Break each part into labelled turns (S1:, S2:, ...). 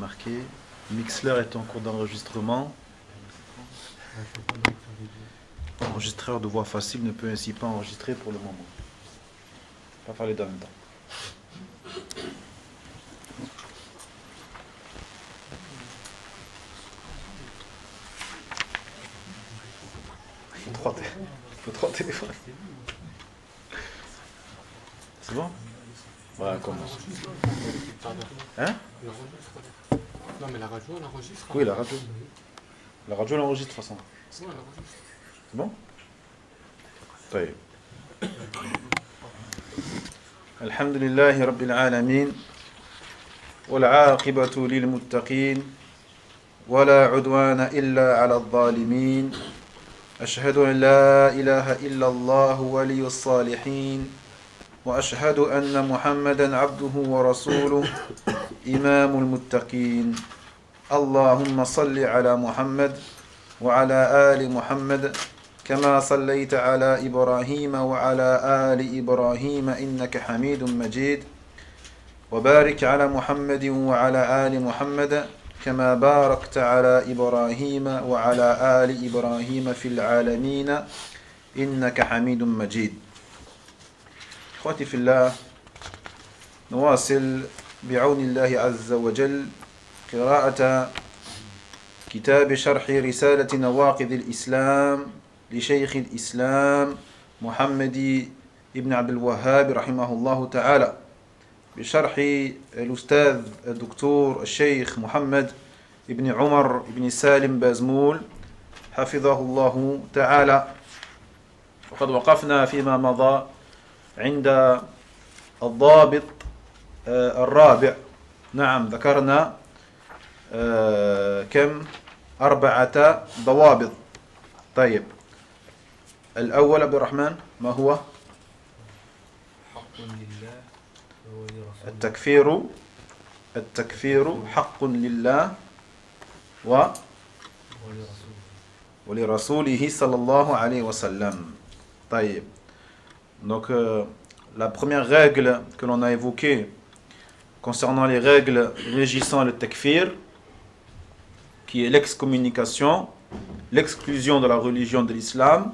S1: marqué. Mixler est en cours d'enregistrement. Enregistreur de voix facile ne peut ainsi pas enregistrer pour le moment. Pas faire les deux en même temps. Trois téléphones. C'est bon? Voilà, commence. Hein?
S2: Non, mais la radio, elle enregistre.
S1: Oui, la radio. La radio, elle enregistre de toute façon.
S2: Oui, elle enregistre.
S1: C'est bon? طيب. الحمد لله رب العالمين والعاقبة للمتقين ولا عدوان إلا على الظالمين أشهد أن لا إله إلا الله ولي الصالحين وأشهد أن محمدا عبده ورسوله إمام المتقين اللهم صل على محمد وعلى آل محمد كما صليت على إبراهيم وعلى آل إبراهيم إنك حميد مجيد وبارك على محمد وعلى آل محمد كما باركت على إبراهيم وعلى آل إبراهيم في العالمين إنك حميد مجيد. إخوتي في الله، نواصل بعون الله عز وجل قراءة كتاب شرح رسالة نواقض الإسلام لشيخ الإسلام محمد ابن عبد الوهاب رحمه الله تعالى بشرح الأستاذ الدكتور الشيخ محمد ابن عمر ابن سالم بازمول حفظه الله تعالى. وقد وقفنا فيما مضى عند الضابط الرابع. نعم، ذكرنا كم؟ 4 ضوابط. طيب، الأول عبد الرحمن ما هو؟
S3: حق لله
S1: التكفير حق لله ولرسوله صلى الله عليه وسلم. طيب. Donc la première règle que l'on a évoquée concernant les règles régissant le takfir, qui est l'excommunication, l'exclusion de la religion de l'islam,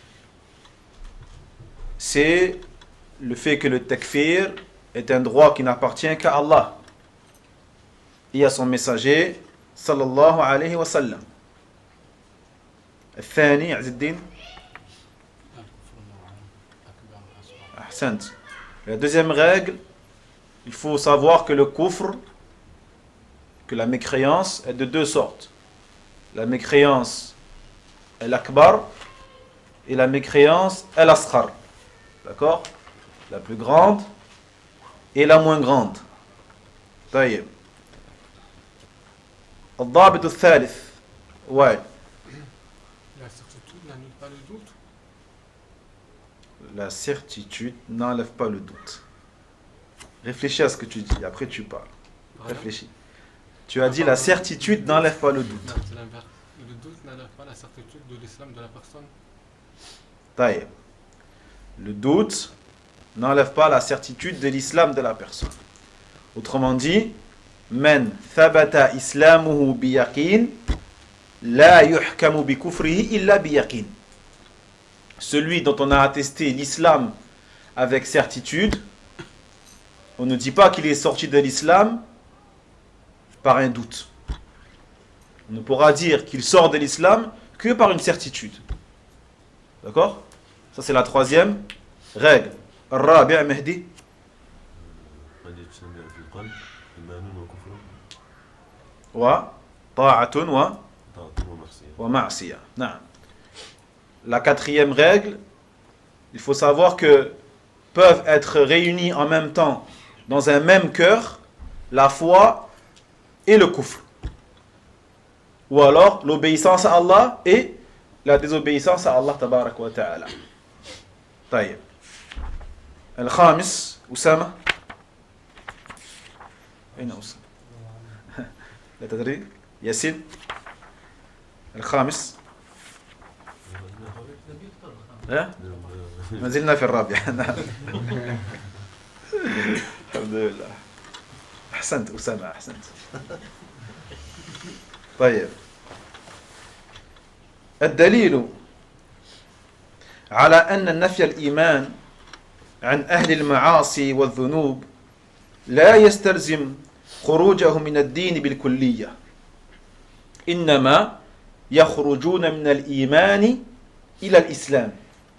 S1: c'est le fait que le takfir est un droit qui n'appartient qu'à Allah et à son messager sallallahu alayhi wa sallam. الثاني عز الدين أحسنت. La deuxième règle, il faut savoir que le kufr, que la mécréance est de 2 sortes. La mécréance al-akbar et la mécréance al-asghar. D'accord? La plus grande et la moins grande. طيب. الضابط الثالث. Ouais.
S2: La certitude n'annule pas le doute.
S1: La certitude n'enlève pas le doute. Réfléchis à ce que tu dis, après tu parles. Réfléchis. Tu as dit la certitude n'enlève pas le doute.
S2: Non, c'est l'inverse. Le doute n'enlève pas la certitude de l'islam de la personne.
S1: طيب. Le doute n'enlève pas la certitude de l'islam de la personne. Autrement dit, men thabata islamuhu biyaqin la yuhkamu bi kufrihi illa biyaqin. Celui dont on a attesté l'islam avec certitude, on ne dit pas qu'il est sorti de l'islam par un doute. On ne pourra dire qu'il sort de l'islam que par une certitude. D'accord? Ça c'est la troisième règle. الرابع مهدي. وطاعة ومعصية. نعم. La quatrième règle, il faut savoir que peuvent être réunis en même temps dans un même cœur la foi et le kufr. Ou alors l'obéissance à Allah et la désobéissance à Allah tabarak wa ta'ala. طيب. الخامس أسامة. أين أسامة؟ لا تدري؟ ياسين. الخامس. ما زلنا في الرابع. الحمد لله. أحسنت أسامة، أحسنت. طيب الدليل على أن نفي الإيمان عن أهل المعاصي والذنوب لا يستلزم خروجهم من الدين بالكلية، إنما يخرجون من الإيمان إلى الإسلام.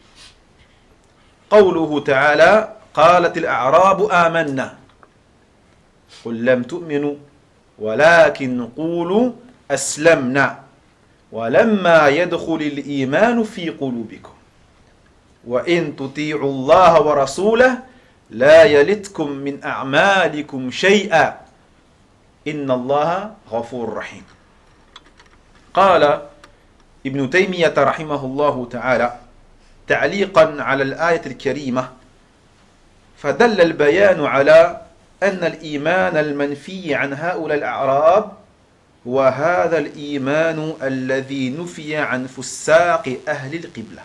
S1: قوله تعالى: قالت الأعراب آمنا قل لم تؤمنوا ولكن قولوا أسلمنا ولما يدخل الإيمان في قلوبكم وإن تطيعوا الله ورسوله لا يلتكم من أعمالكم شيئا إن الله غفور رحيم. قال ابن تيمية رحمه الله تعالى تعليقا على الآية الكريمة: فدل البيان على أن الإيمان المنفي عن هؤلاء الأعراب هو هذا الإيمان الذي نفي عن فساق أهل القبلة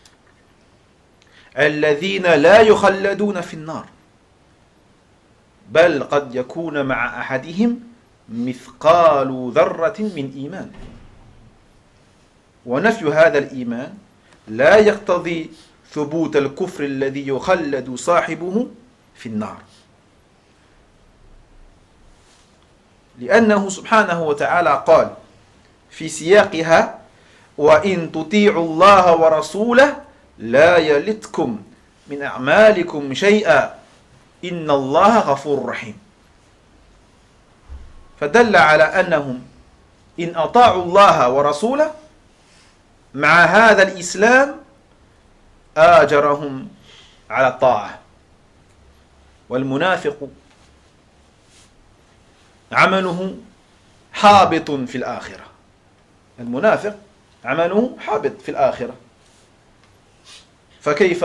S1: الذين لا يخلدون في النار، بل قد يكون مع أحدهم مثقال ذرة من إيمان. ونفي هذا الإيمان لا يقتضي ثبوت الكفر الذي يخلد صاحبه في النار، لأنه سبحانه وتعالى قال في سياقها: وإن تطيعوا الله ورسوله لا يلتكم من أعمالكم شيئا إن الله غفور رحيم. فدل على أنهم إن أطاعوا الله ورسوله مع هذا الإسلام آجرهم على الطاعة. والمنافق عمله حابط في الآخرة، المنافق عمله حابط في الآخرة. فكيف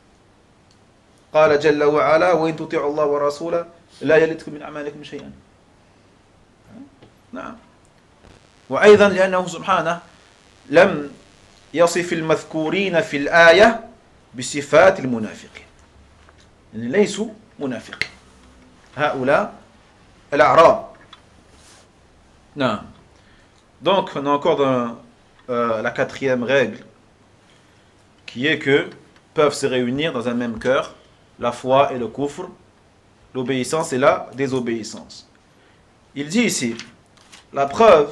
S1: قال جل وعلا: وإن تطيعوا الله ورسوله لا يلتكم من أعمالكم شيئا. نعم. وأيضا لأنه سبحانه لم يصف المذكورين في الآية بصفات المنافقين، يعني ليسوا منافقين هؤلاء الأعراب. Non. Donc, on a encore la quatrième règle, qui est que peuvent se réunir dans un même cœur la foi et le kufr, l'obéissance et la désobéissance. Il dit ici, la preuve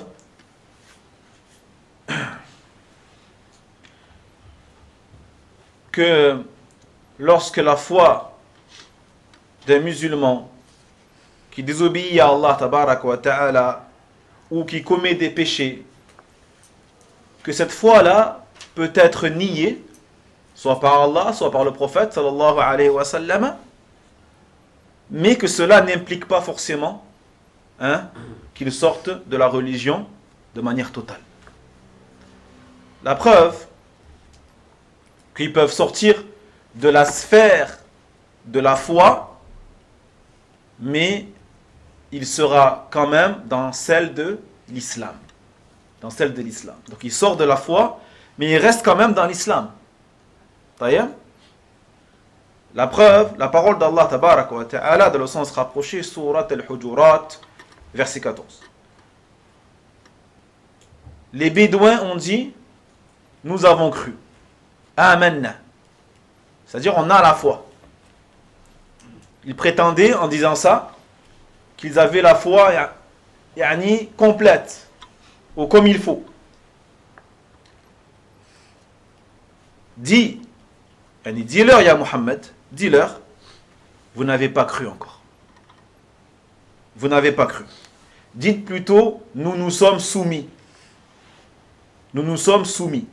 S1: que lorsque la foi d'un musulman qui désobéit à Allah tabaraka wa ta'ala ou qui commet des péchés, que cette foi-là peut être niée, soit par Allah, soit par le prophète sallallahu alayhi wa sallam, mais que cela n'implique pas forcément qu'ils sortent de la religion de manière totale. La preuve qu'ils peuvent sortir de la sphère de la foi, mais il sera quand même dans celle de l'islam. Dans celle de l'islam. Donc il sort de la foi, mais il reste quand même dans l'islam. La preuve, la parole d'Allah tabaraka wa ta'ala dans le sens rapproché, Surat al-Hujurat, verset 14. Les Bédouins ont dit: nous avons cru. Amanna. C'est-à-dire on a la foi. Ils prétendaient en disant ça qu'ils avaient la foi yani, complète, ou comme il faut. Dis-leur, ya Muhammad, dis-leur, vous n'avez pas cru encore. Vous n'avez pas cru. Dites plutôt, nous nous sommes soumis. Nous nous sommes soumis.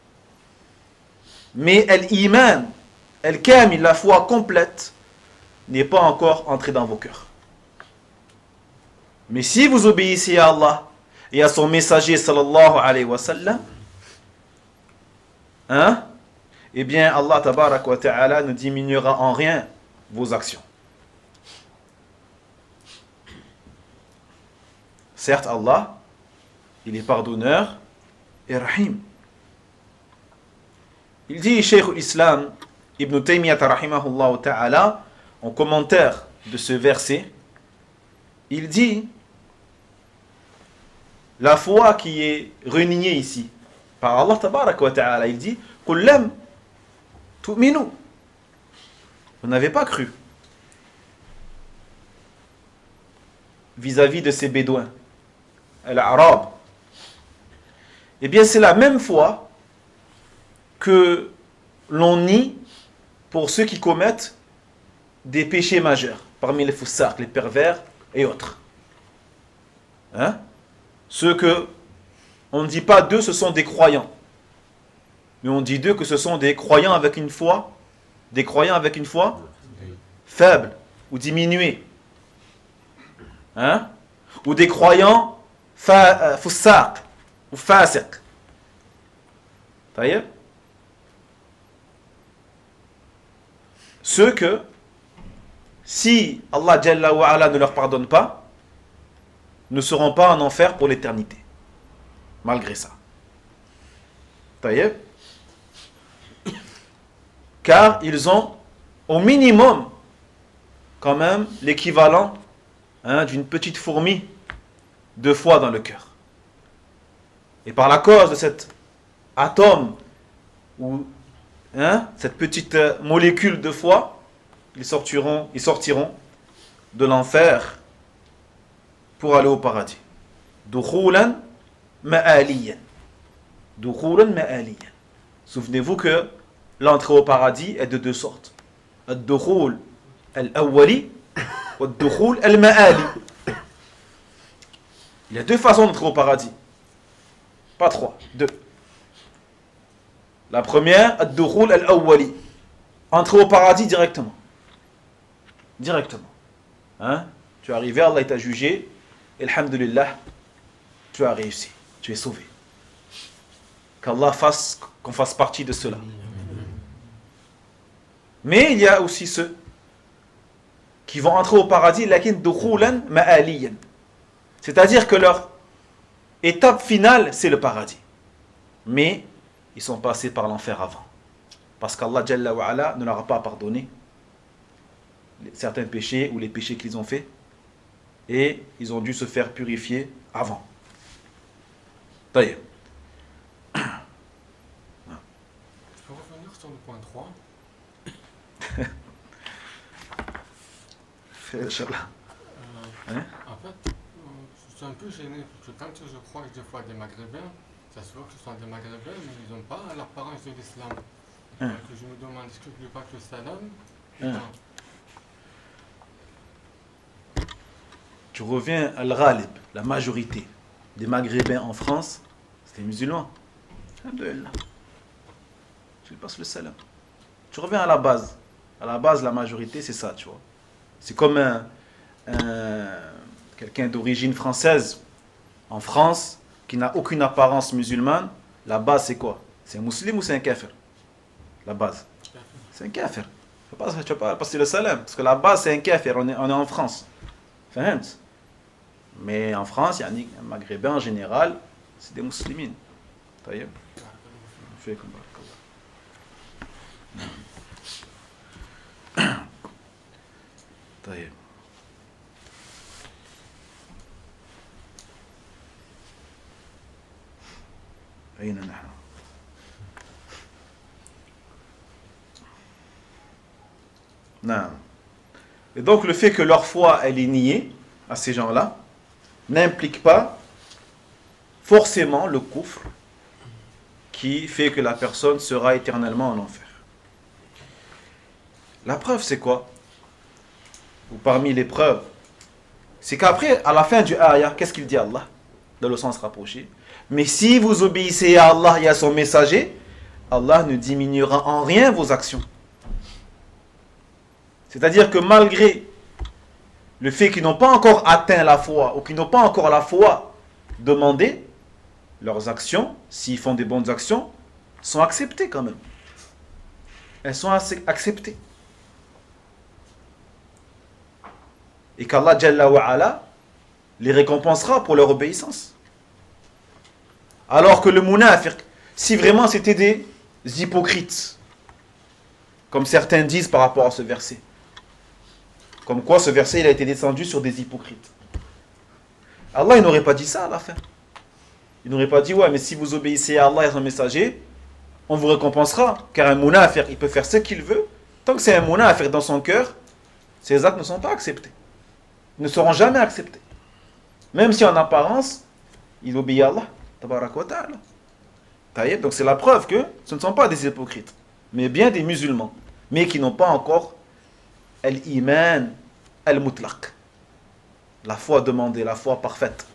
S1: Mais l'iman, al-kamil, la foi complète, n'est pas encore entrée dans vos cœurs. Mais si vous obéissez à Allah et à son messager sallallahu alayhi wa sallam, eh bien Allah tabarak wa ta'ala ne diminuera en rien vos actions. Certes, Allah, il est pardonneur et rahim. Il dit, Cheikh l'Islam, Ibn Taymiyyah rahimahullah ta'ala, en commentaire de ce verset, il dit: la foi qui est reniée ici par Allah tabarak wa ta'ala, il dit qul lam tu'minu, vous n'avez pas cru vis-à-vis de ces bédouins, l'arabe. Eh bien c'est la même foi que l'on nie pour ceux qui commettent des péchés majeurs, parmi les foussards, les pervers et autres. Hein? Ceux que on ne dit pas d'eux ce sont des croyants, mais on dit d'eux que ce sont des croyants avec une foi, des croyants avec une foi faible ou diminuée. Hein? Ou des croyants foussards ou fasiq. Taïeb? Ceux que, si Allah Jalla wa Ala ne leur pardonne pas, ne seront pas en enfer pour l'éternité. Malgré ça. Taïeb. Car ils ont au minimum quand même l'équivalent d'une petite fourmi de foi dans le cœur. Et par la cause de cet atome ou cette petite molécule de foi, ils sortiront de l'enfer pour aller au paradis. Dukhulan ma'aliyan. Dukhulan ma'aliyan. Souvenez-vous que l'entrée au paradis est de deux sortes. Ad-dukhul al-awwali wa ad-dukhul al-ma'ali. Il y a deux façons d'entrer au paradis. Pas trois, deux. La première, ad-dukhul al-awwali. Entrer au paradis directement. Directement. Hein? Tu es arrivé, Allah t'a jugé. Alhamdulillah, tu as réussi. Tu es sauvé. Qu'Allah fasse qu'on fasse partie de cela. Mais il y a aussi ceux qui vont entrer au paradis, lakin dukhulan ma'aliyan. C'est-à-dire que leur étape finale, c'est le paradis. Mais ils sont passés par l'enfer avant. Parce qu'Allah Jalla wa Ala ne leur a pas pardonné certains péchés ou les péchés qu'ils ont faits. Et ils ont dû se faire purifier avant. Taïeb.
S2: Je peux revenir sur le point 3.
S1: Inch'Allah.
S2: En fait, je suis un peu gêné parce que quand je crois que je vois des Maghrébins, ça se voit que ce sont des Maghrébins, mais ils n'ont pas l'apparence de l'islam. Donc je me demande, est-ce que je ne pas que le salam
S1: Tu reviens à l'Ghalib, la majorité des Maghrébins en France, c'est les musulmans. Alhamdulillah. Tu passes le salam. Tu reviens à la base. À la base, la majorité, c'est ça, tu vois. C'est comme quelqu'un d'origine française en France qui n'a aucune apparence musulmane. La base, c'est quoi? C'est un musulman ou c'est un kafir? La base. C'est un kafir. Tu ne vas pas passer le salam. Parce que la base, c'est un kafir. On est en France. Fahmt? Mais en France, il y a un maghrébin en général, c'est des musulmans. Taïeb. Fais comme ça. Taïeb. أين نحن؟ Non. Et donc le fait que leur foi elle est niée à ces gens-là n'implique pas forcément le kufr qui fait que la personne sera éternellement en enfer. La preuve c'est quoi? Ou parmi les preuves, c'est qu'après, à la fin du ayah, qu'est-ce qu'il dit Allah? Dans le sens rapproché. Mais si vous obéissez à Allah et à son messager, Allah ne diminuera en rien vos actions. C'est-à-dire que malgré le fait qu'ils n'ont pas encore atteint la foi, ou qu'ils n'ont pas encore la foi demandée, leurs actions, s'ils font des bonnes actions, sont acceptées quand même. Elles sont acceptées. Et qu'Allah Jalla wa Ala les récompensera pour leur obéissance. Alors que le munafiq, si vraiment c'était des hypocrites, comme certains disent par rapport à ce verset, comme quoi ce verset il a été descendu sur des hypocrites. Allah il n'aurait pas dit ça à la fin. il n'aurait pas dit, ouais, mais si vous obéissez à Allah et à son messager, on vous récompensera. Car un munafiq, il peut faire ce qu'il veut. Tant que c'est un munafiq dans son cœur, ses actes ne sont pas acceptés. Ils ne seront jamais acceptés. Même si en apparence, il obéit à Allah. Tabarak wa ta'ala. Taïeb, donc c'est la preuve que ce ne sont pas des hypocrites, mais bien des musulmans, mais qui n'ont pas encore al-iman al-mutlaq, la foi demandée, la foi parfaite.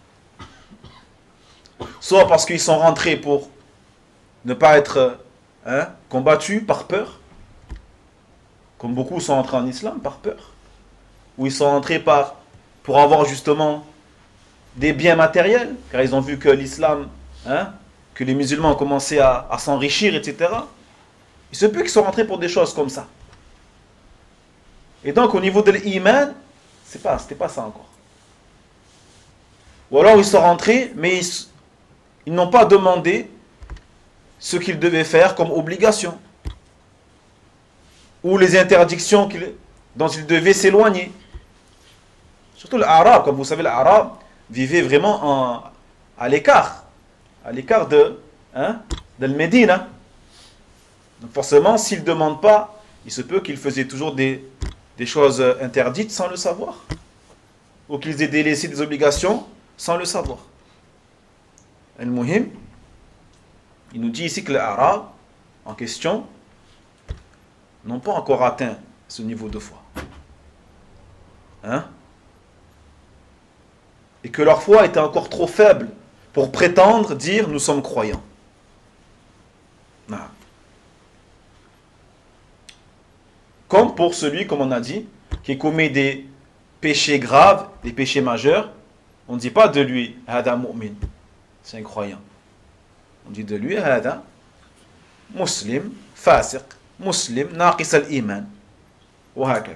S1: Soit parce qu'ils sont rentrés pour ne pas être combattus par peur, comme beaucoup sont entrés en islam par peur, ou ils sont entrés pour avoir justement des biens matériels, car ils ont vu que l'islam, que les musulmans ont commencé à s'enrichir, etc. Il se peut qu'ils sont rentrés pour des choses comme ça. Et donc au niveau de l'iman, c'était pas ça encore. Ou alors ils sont rentrés, mais ils n'ont pas demandé ce qu'ils devaient faire comme obligation. Ou les interdictions dont ils devaient s'éloigner. Surtout l'arabe, comme vous savez, l'arabe vivait vraiment à l'écart de Médine. Donc forcément, s'ils ne demandent pas, il se peut qu'ils faisaient toujours des choses interdites sans le savoir. Ou qu'ils aient délaissé des obligations sans le savoir. Al-Muhim, il nous dit ici que les Arabes en question n'ont pas encore atteint ce niveau de foi. Et que leur foi était encore trop faible pour prétendre dire nous sommes croyants. Non. Comme pour celui, comme on a dit, qui commet des péchés graves, des péchés majeurs, on ne dit pas de lui hada mu'min, c'est un croyant. On dit de lui hada muslim, fasiq, muslim, naqis al-iman. Wa hakada.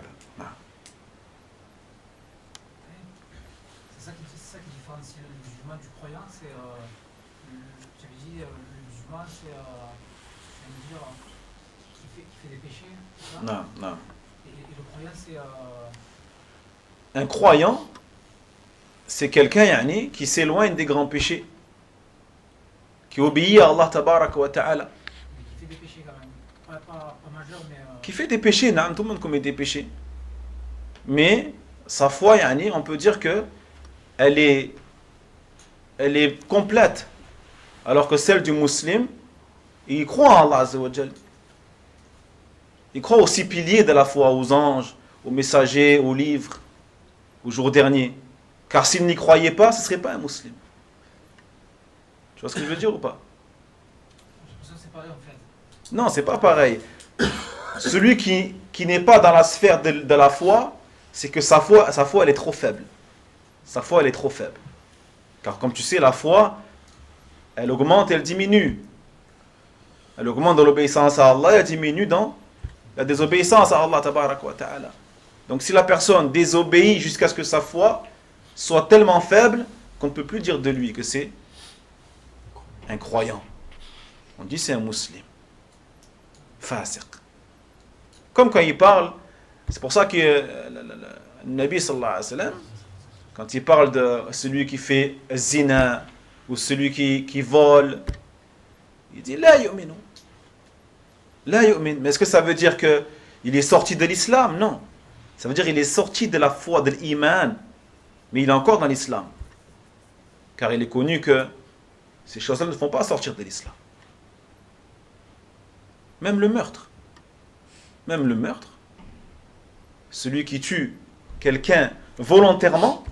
S4: C'est ça qui différencie le musulman du croyant, c'est tu avais dit le musulman c'est dire qui fait des péchés, c'est ça?
S1: Non.
S4: Et le croyant c'est
S1: un croyant, c'est quelqu'un qui s'éloigne des grands péchés, qui obéit à Allah tabaraka wa ta'ala.
S4: Mais qui fait des péchés quand même, pas majeurs mais
S1: Qui fait des péchés, non, tout le monde commet des péchés. Mais sa foi, on peut dire que elle est complète, alors que celle du musulman, il croit en Allah Azza wa Jal. Il croit aux 6 piliers de la foi, aux anges, aux messagers, aux livres, au jour dernier. Car s'il n'y croyait pas, ce ne serait pas un musulman. Tu vois ce que je veux dire ou pas?
S4: j'ai l'impression que c'est pareil en fait.
S1: Non, c'est pas pareil. Celui qui n'est pas dans la sphère de la foi, c'est que sa foi elle est trop faible. Sa foi elle est trop faible. Car comme tu sais, la foi, elle augmente et elle diminue. Elle augmente dans l'obéissance à Allah et elle diminue dans la désobéissance à Allah tabaraka wa ta'ala. Donc si la personne désobéit jusqu'à ce que sa foi soit tellement faible qu'on ne peut plus dire de lui que c'est un croyant. On dit c'est un musulman. Fasiq. Comme quand il parle, c'est pour ça que le Nabi sallallahu alayhi wa sallam, quand il parle de celui qui fait zina ou celui qui vole, il dit la yu'minu. La yu'min. Mais est-ce que ça veut dire qu'il est sorti de l'islam? Non. Ça veut dire qu'il est sorti de la foi, de l'iman, mais il est encore dans l'islam. Car il est connu que ces choses-là ne font pas sortir de l'islam. Même le meurtre. Celui qui tue quelqu'un volontairement,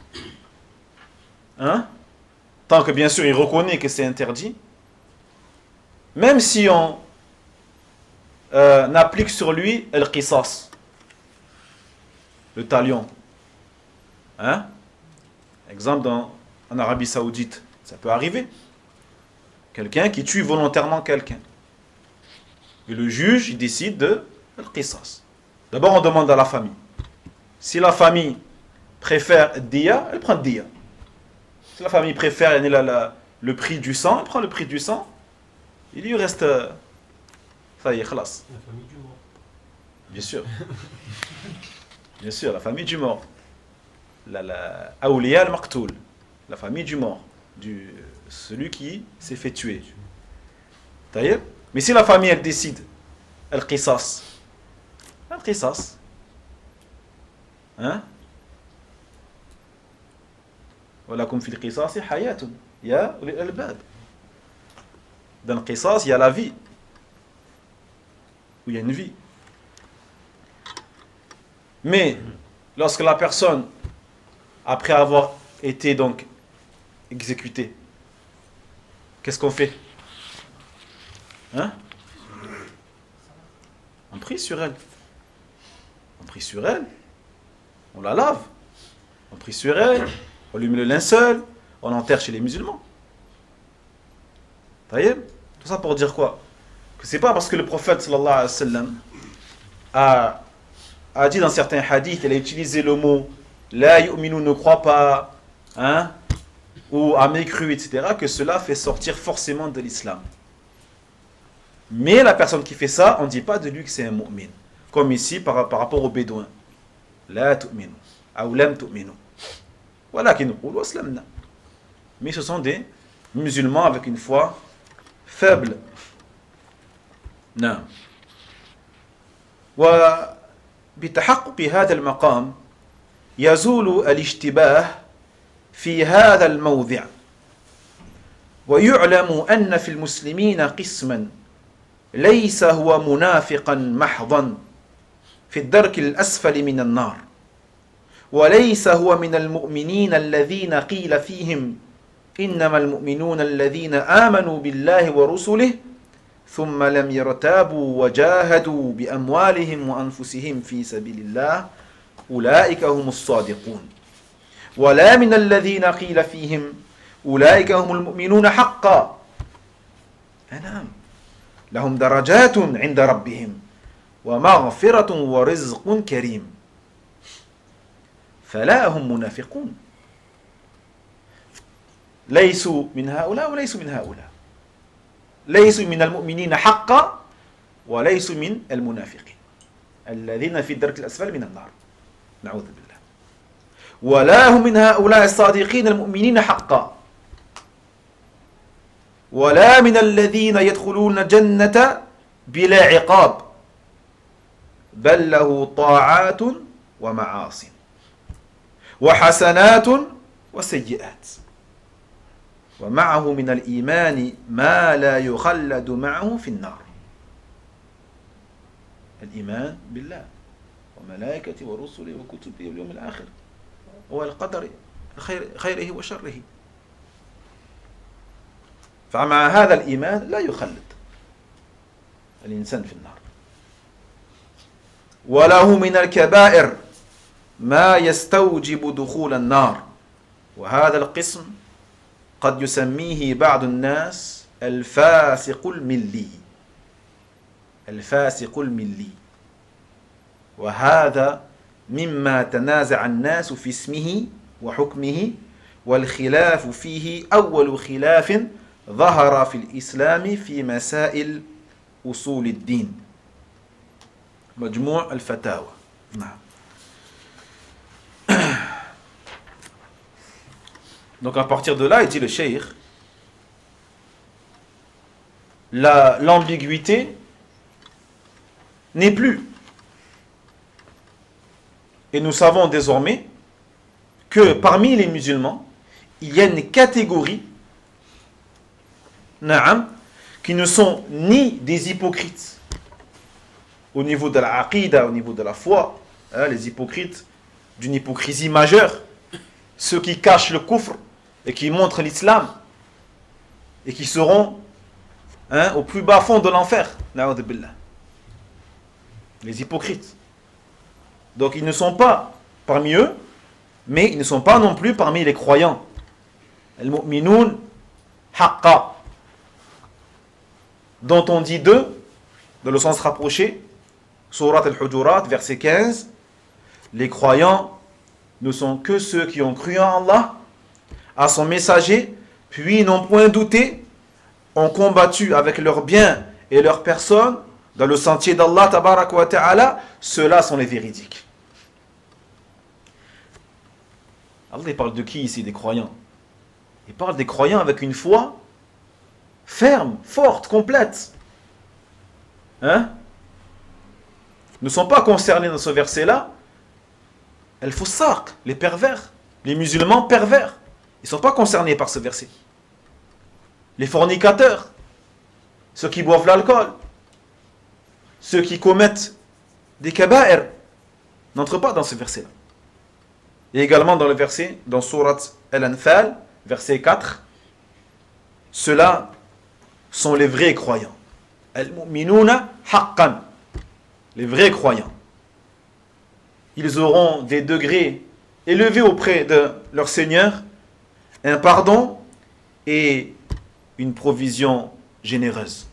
S1: tant que bien sûr il reconnaît que c'est interdit, même si on applique sur lui le qisas, le talion. Exemple en Arabie Saoudite, ça peut arriver. Quelqu'un qui tue volontairement quelqu'un. Et le juge, il décide de le qisas. D'abord, on demande à la famille. Si la famille préfère dia, elle prend dia. Si la famille préfère le prix du sang, elle prend le prix du sang. Il lui reste... ça y est, khalas.
S3: La famille du mort.
S1: Bien sûr. Bien sûr, la famille du mort. Awliya al-Maqtoul. La famille du mort. celui qui s'est fait tuer. Taïeb. Mais si la famille, elle décide, elle qisas. Elle qisas. Hein? Walakum fil qisas hayatun. Ya ulil albab. Dans le qisas, il y a la vie. Où il y a une vie. Mais, lorsque la personne, après avoir été donc exécutée, qu'est-ce qu'on fait? Hein? On prie sur elle. On prie sur elle. On la lave. On prie sur elle. On lui met le linceul. On l'enterre chez les musulmans. Taïeb? Tout ça pour dire quoi? Que c'est pas parce que le prophète sallallahu alayhi wa sallam a dit dans certains hadiths, il a utilisé le mot la yu'minu, ne croit pas, hein, ou a mécru, etc., que cela fait sortir forcément de l'islam. Mais la personne qui fait ça, on ne dit pas de lui que c'est un mu'min. Comme ici par rapport aux bédouins. La tu'minu, ou lam tu'minu. Voilà qui nous roule au islam. Mais ce sont des musulmans avec une foi faible. Non. وبتحقق هذا المقام يزول الاشتباه في هذا الموضع ويعلم أن في المسلمين قسما ليس هو منافقا محضا في الدرك الأسفل من النار وليس هو من المؤمنين الذين قيل فيهم إنما المؤمنون الذين آمنوا بالله ورسله ثم لم يرتابوا وجاهدوا بأموالهم وأنفسهم في سبيل الله أولئك هم الصادقون ولا من الذين قيل فيهم أولئك هم المؤمنون حقا نعم لهم درجات عند ربهم ومغفرة ورزق كريم فلا هم منافقون ليسوا من هؤلاء وليسوا من هؤلاء ليسوا من المؤمنين حقا وليسوا من المنافقين الذين في الدرك الأسفل من النار نعوذ بالله ولا هم من هؤلاء الصادقين المؤمنين حقا ولا من الذين يدخلون الجنة بلا عقاب بل له طاعات ومعاصي وحسنات وسيئات ومعه من الإيمان ما لا يخلد معه في النار الإيمان بالله وملائكته ورسله وكتبه واليوم الآخر والقدر خيره وشره فمع هذا الإيمان لا يخلد الإنسان في النار وله من الكبائر ما يستوجب دخول النار وهذا القسم قد يسميه بعض الناس الفاسق الملي الفاسق الملي وهذا مما تنازع الناس في اسمه وحكمه والخلاف فيه أول خلاف ظهر في الإسلام في مسائل أصول الدين مجموع الفتاوى نعم. Donc à partir de là, il dit le cheikh, l'ambiguïté n'est plus. Et nous savons désormais que parmi les musulmans, il y a une catégorie qui ne sont ni des hypocrites au niveau de la aqida, au niveau de la foi, les hypocrites d'une hypocrisie majeure, ceux qui cachent le kufr et qui montrent l'islam et qui seront au plus bas fond de l'enfer. Les hypocrites. Donc ils ne sont pas parmi eux, mais ils ne sont pas non plus parmi les croyants. Al-mu'minoun haqqa, dont on dit d'eux, dans le sens rapproché, Surat al-Hujurat, verset 15, les croyants ne sont que ceux qui ont cru en Allah, à son messager, puis n'ont point douté, ont combattu avec leurs biens et leurs personnes dans le sentier d'Allah tabarak wa ta'ala, ceux-là sont les véridiques. Allah parle de qui ici? Des croyants. Il parle des croyants avec une foi ferme, forte, complète. Hein? Ne sont pas concernés dans ce verset-là. El-Foussaq, les pervers, les musulmans pervers. Ils ne sont pas concernés par ce verset. Les fornicateurs, ceux qui boivent l'alcool, ceux qui commettent des kaba'ir, n'entrent pas dans ce verset-là. Et également dans le verset, dans Surat Al-Anfal, verset 4, ceux-là sont les vrais croyants. Al-mu'minuna haqqan, les vrais croyants. Ils auront des degrés élevés auprès de leur Seigneur, un pardon et une provision généreuse.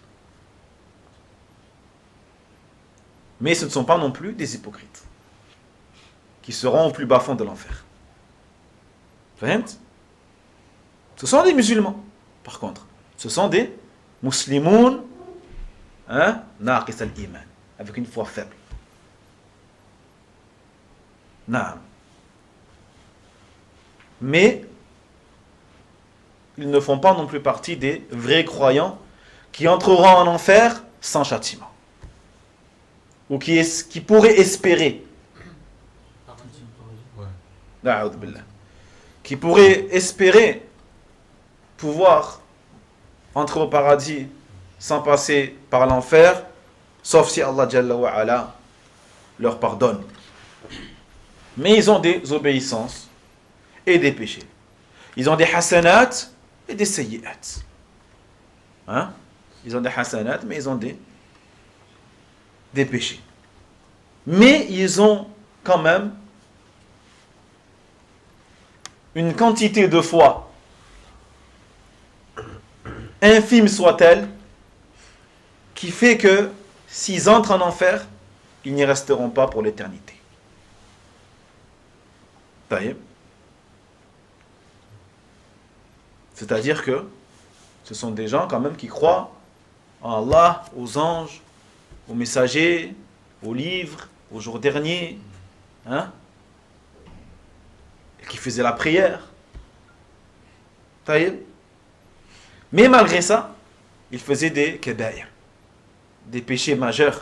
S1: Mais ce ne sont pas non plus des hypocrites qui seront au plus bas fond de l'enfer. Ce sont des musulmans, par contre. Ce sont des muslimoun, naqis al-iman, avec une foi faible. Naam. Mais ils ne font pas non plus partie des vrais croyants qui entreront en enfer sans châtiment. Ou qui pourraient espérer. Qui pourraient espérer pouvoir entrer au paradis sans passer par l'enfer, sauf si Allah Jalla wa Ala leur pardonne. Mais ils ont des obéissances et des péchés. Ils ont des hasanat et des sayyi'at. Hein? Ils ont des hasanat, mais ils ont des péchés. Mais ils ont quand même une quantité de foi, infime soit-elle, qui fait que s'ils entrent en enfer, ils n'y resteront pas pour l'éternité. C'est-à-dire que ce sont des gens quand même qui croient en Allah, aux anges, aux messagers, aux livres, au jour dernier, hein? Et qui faisaient la prière. Mais malgré ça, ils faisaient des kaba'ir, des péchés majeurs,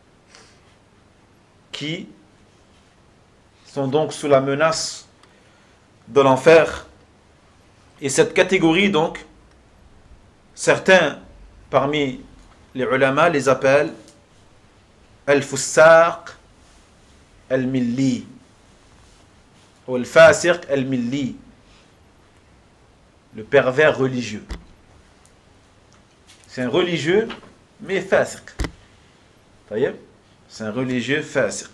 S1: qui sont donc sous la menace de l'enfer. Et cette catégorie, donc, certains parmi les ulama les appellent al-fussaq al-milli ou al-fasiq al-milli, le pervers religieux. C'est un religieux, mais fasiq. C'est un religieux fasiq.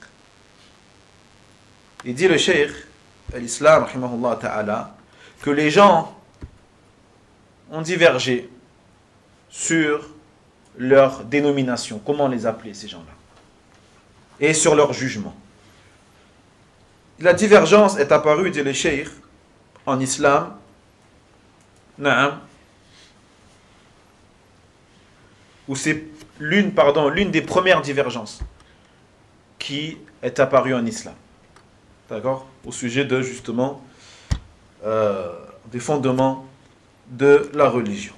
S1: Il dit le cheikh al-Islam rahimahullah ta'ala que les gens ont divergé sur leur dénomination, comment les appeler ces gens-là, et sur leur jugement. La divergence est apparue, dit le cheikh, en islam, où c'est l'une des premières divergences qui est apparue en islam. D'accord? Au sujet de, justement, des fondements de la religion.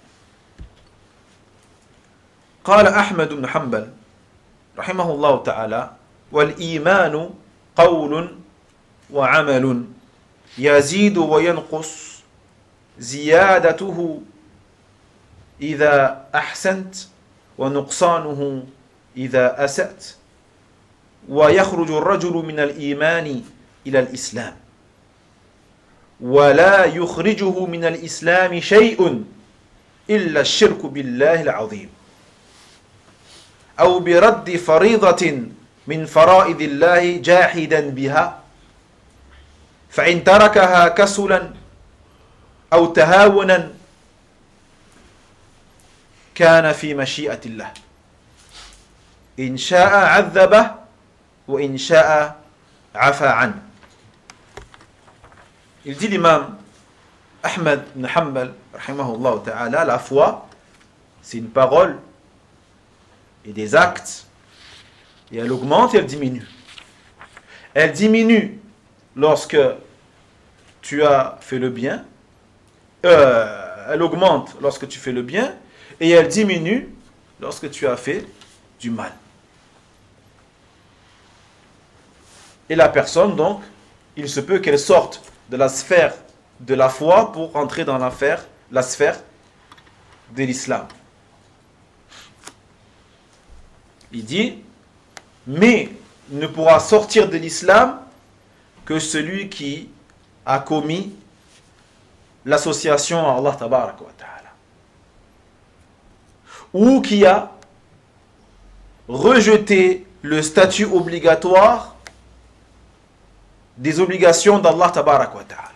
S1: قال أحمد بن حنبل رحمه الله تعالى والإيمان قول وعمل يزيد وينقص زيادته إذا أحسنت ونقصانه إذا أسأت ويخرج الرجل من الإيمان إلى الإسلام ولا يخرجه من الإسلام شيء إلا الشرك بالله العظيم أو برد فريضة من فرائض الله جاحدا بها فإن تركها كسلا أو تهاونا كان في مشيئة الله إن شاء عذبه وإن شاء عفى عنه. Il dit l'imam Ahmad ibn Hanbal, rahimahullah ta'ala, la foi, c'est une parole et des actes, et elle augmente et elle diminue. Elle diminue lorsque tu as fait le bien, elle augmente lorsque tu fais le bien, et elle diminue lorsque tu as fait du mal. Et la personne, donc, il se peut qu'elle sorte de la sphère de la foi pour entrer dans la sphère de l'islam. Il dit, mais ne pourra sortir de l'islam que celui qui a commis l'association à Allah tabaraka wa ta'ala, ou qui a rejeté le statut obligatoire des obligations d'Allah tabaraka wa ta'ala,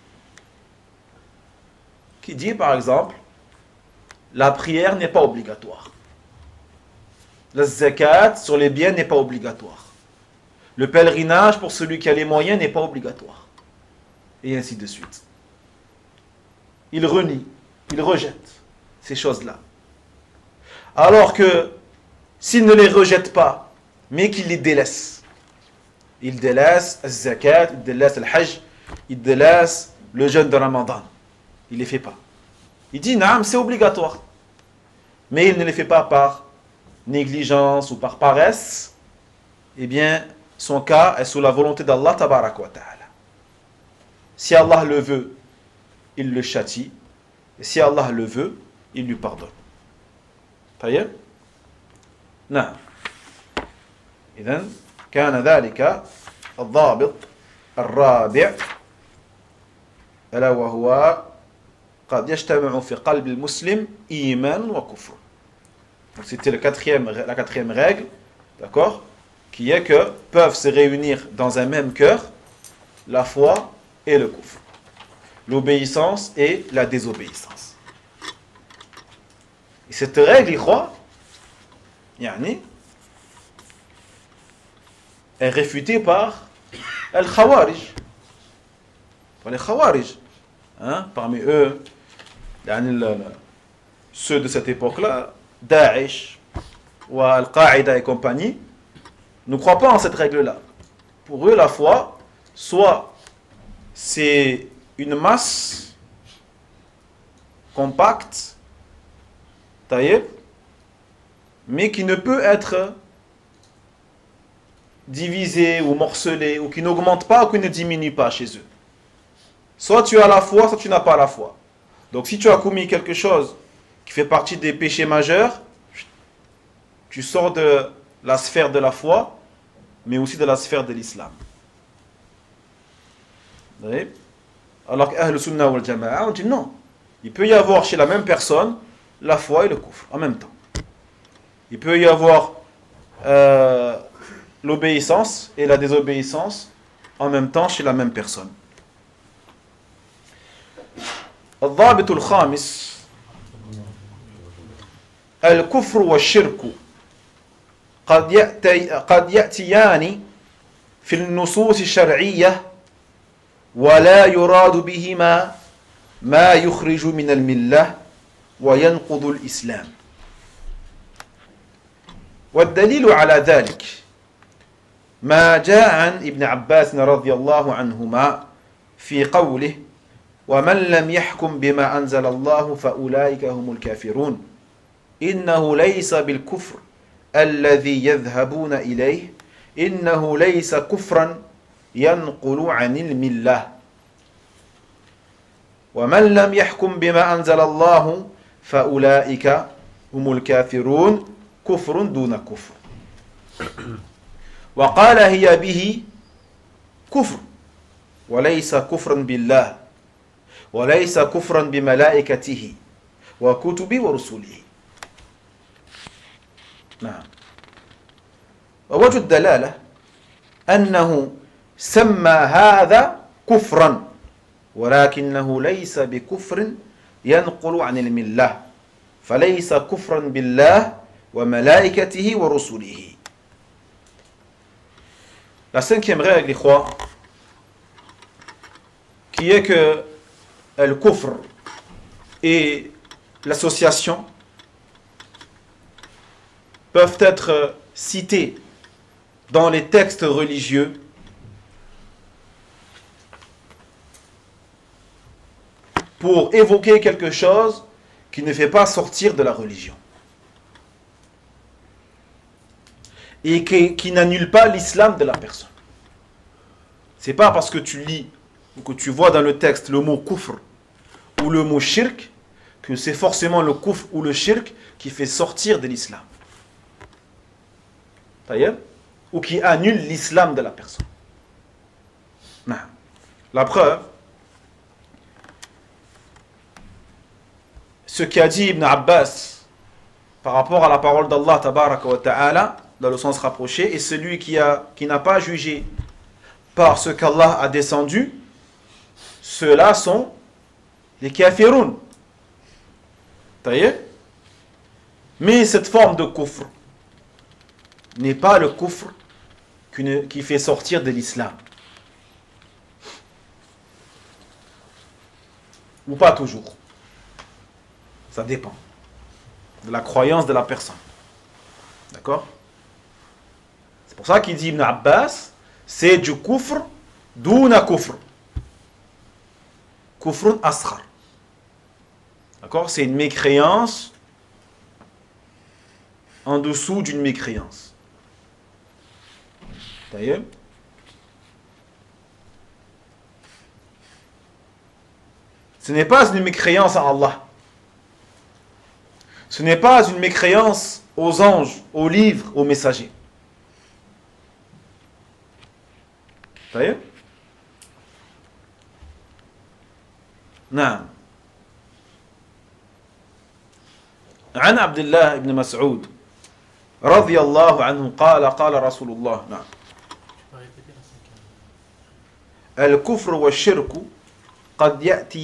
S1: qui dit par exemple la prière n'est pas obligatoire, la zakat sur les biens n'est pas obligatoire, le pèlerinage pour celui qui a les moyens n'est pas obligatoire, et ainsi de suite. Il renie, il rejette ces choses-là. Alors que s'il ne les rejette pas, mais qu'il les délaisse, il délaisse le zakat, il délaisse le hajj, il délaisse le jeûne de Ramadan, il ne les fait pas. Il dit, naam, c'est obligatoire. Mais il ne les fait pas par négligence ou par paresse. Eh bien, son cas est sous la volonté d'Allah tabaraka wa ta'ala. Si Allah le veut, il le châtie. Et si Allah le veut, il lui pardonne. طيب؟ نعم. إذن كان ذلك الضابط الرابع ألا وهو قد يجتمع في قلب المسلم إيمان وكفر. C'était la quatrième règle, d'accord, qui est que peuvent se réunir dans un même cœur la foi et le kufr, l'obéissance et la désobéissance. Et cette règle, il croit, est réfutée par al-Khawarij. Par les Khawarij. Hein? Parmi eux, ceux de cette époque-là, Daesh, ou Al-Qaïda et compagnie, ne croient pas en cette règle-là. Pour eux, la foi, soit c'est une masse compacte, taillée, mais qui ne peut être divisée ou morcelée, ou qui n'augmente pas ou qui ne diminue pas chez eux. Soit tu as la foi, soit tu n'as pas la foi. Donc si tu as commis quelque chose qui fait partie des péchés majeurs, tu sors de la sphère de la foi, mais aussi de la sphère de l'islam. Alors qu'Ahl Sunnah wal Jama'a, on dit non. Il peut y avoir chez la même personne la foi et le kufr en même temps. Il peut y avoir l'obéissance et la désobéissance en même temps chez la même personne. الضابط الخامس الكفر والشرك قد يأتيان في النصوص الشرعية ولا يراد بهما ما يخرج من الملة وينقض الإسلام. والدليل على ذلك ما جاء عن ابن عباس رضي الله عنهما في قوله ومن لم يحكم بما أنزل الله فأولئك هم الكافرون إنه ليس بالكفر الذي يذهبون إليه إنه ليس كفرا ينقل عن الملة ومن لم يحكم بما أنزل الله فأولئك هم الكافرون كفر دون كفر وقال هي به كفر وليس كفرا بالله وليس كفرا بملائكته وكتبه ورسله. نعم. ووجه الدلالة أنه سمى هذا كفرا ولكنه ليس بكفر ينقل عن الملة فليس كفرا بالله وملائكته ورسله. La cinquième règle, les croix, qui est que le kufr et l'association peuvent être cités dans les textes religieux pour évoquer quelque chose qui ne fait pas sortir de la religion. Et qui n'annule pas l'islam de la personne. C'est pas parce que tu lis ou que tu vois dans le texte le mot kufr ou le mot shirk que c'est forcément le kufr ou le shirk qui fait sortir de l'islam. Ou qui annule l'islam de la personne. Non. La preuve, ce qu'a dit Ibn Abbas par rapport à la parole d'Allah tabaraka wa ta'ala dans le sens rapproché, et celui qui n'a pas jugé par ce qu'Allah a descendu, ceux-là sont les kafiroun. Mais cette forme de kufr n'est pas le kufr qui fait sortir de l'islam. Ou pas toujours. Ça dépend de la croyance de la personne. D'accord? C'est pour ça qu'il dit Ibn Abbas, c'est du kufr douna kufr. Kufrun asghar. D'accord? C'est une mécréance en dessous d'une mécréance. D'ailleurs, ce n'est pas une mécréance à Allah. Ce n'est pas une mécréance aux anges, aux livres, aux messagers. D'ailleurs, نعم. عن عبد الله بن مسعود رضي الله عنه قال قال رسول الله نعم الكفر والشرك قد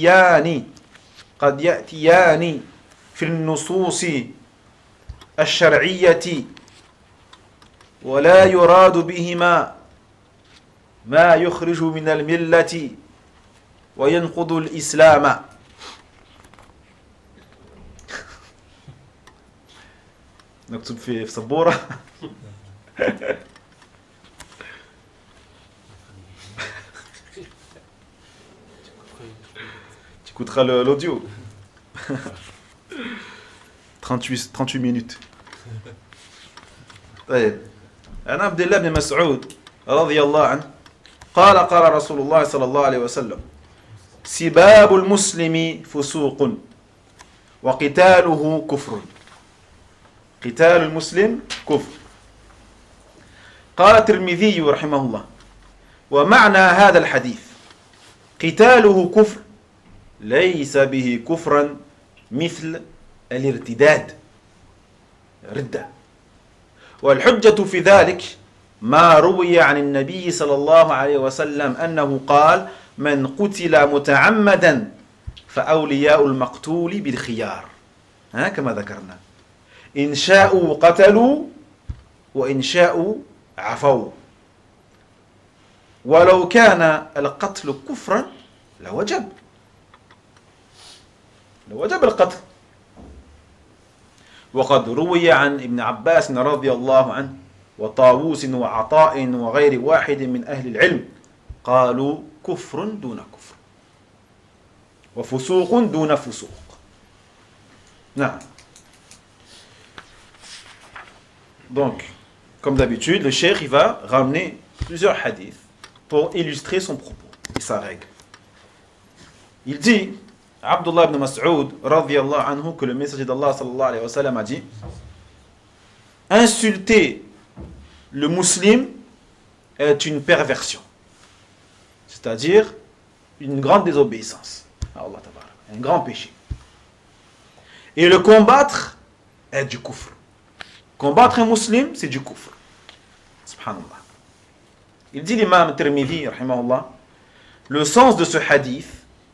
S1: يأتيان في النصوص الشرعية ولا يراد بهما ما يخرج من الملة وينقض الإسلام. نكتب في سبورة. Tu écouteras l'audio. 38 minutes. طيب. عن عبد الله بن مسعود رضي الله عنه قال قال رسول الله صلى الله عليه وسلم سباب المسلم فسوق وقتاله كفر. قتال المسلم كفر. قال الترمذي رحمه الله ومعنى هذا الحديث قتاله كفر ليس به كفرا مثل الارتداد ردة. والحجة في ذلك ما روي عن النبي صلى الله عليه وسلم أنه قال من قتل متعمدا فأولياء المقتول بالخيار كما ذكرنا إن شاءوا قتلوا وإن شاءوا عفوا ولو كان القتل كفرا لوجب القتل. وقد روي عن ابن عباس رضي الله عنه وطاووس وعطاء وغير واحد من أهل العلم قالوا كفر دون كفر وفسوق دون فسوق. نعم. Donc, comme d'habitude, le cheikh il va ramener plusieurs hadiths pour illustrer son propos et sa règle. Il dit, Abdullah ibn Mas'ud, radiyallahu anhu, que le messager d'Allah sallallahu alayhi wa sallam a dit, insulter le musulman est une perversion, c'est-à-dire une grande désobéissance à Allah tabarak, un grand péché. Et le combattre est du kufr. Combattre un musulman, c'est du kufr. Subhanallah. Il dit l'imam Tirmidhi, rahimahullah, le sens de ce hadith,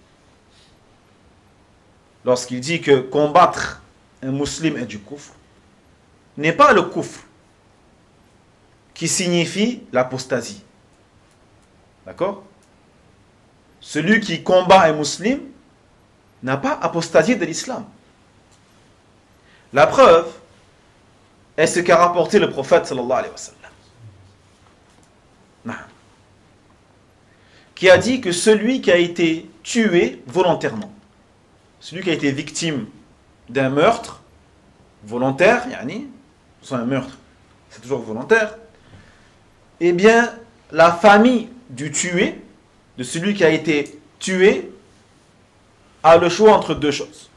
S1: lorsqu'il dit que combattre un musulman est du kufr, n'est pas le kufr qui signifie l'apostasie. D'accord? Celui qui combat un musulman n'a pas apostasié de l'islam. La preuve est ce qu'a rapporté le prophète sallallahu alayhi wa sallam, qui a dit que celui qui a été tué volontairement, celui qui a été victime d'un meurtre volontaire, yani, c'est un meurtre, c'est toujours volontaire, eh bien, la famille du tué, de celui qui a été tué, a le choix entre deux choses.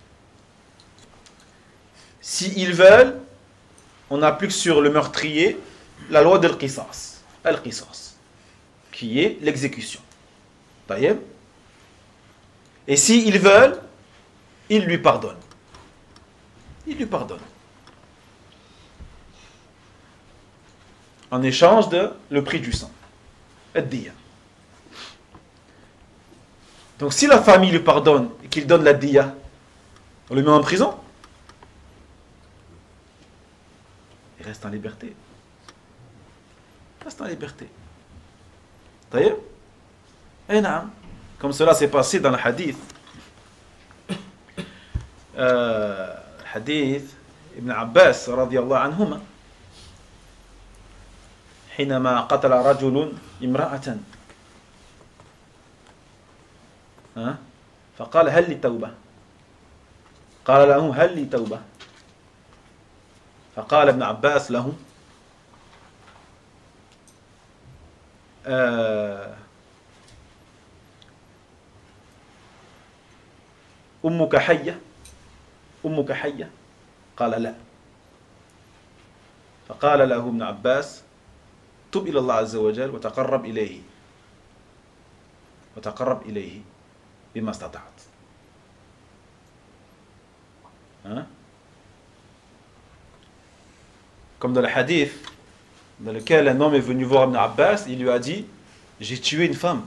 S1: S'ils veulent, on applique sur le meurtrier la loi de al-qisas, qui est l'exécution. Taïeb. Et s'ils veulent, ils lui pardonnent. Ils lui pardonnent. En échange de le prix du sang. Ad-diya. Donc si la famille lui pardonne et qu'il donne la diya, on le met en prison. Il reste en liberté. Il reste en liberté. Taïeb. Et non. Comme cela s'est passé dans le hadith. Hadith Ibn Abbas radiyallahu anhuma. حينما قتل رجل امرأة فقال هل لي توبة قال له هل لي توبة فقال ابن عباس له أمك حية أمك حية قال لا فقال له ابن عباس تب إلى الله عز وجل وتقرب إليه بما استطعت. Comme dans le hadith dans lequel un homme est venu voir Ibn Abbas, il lui a dit j'ai tué une femme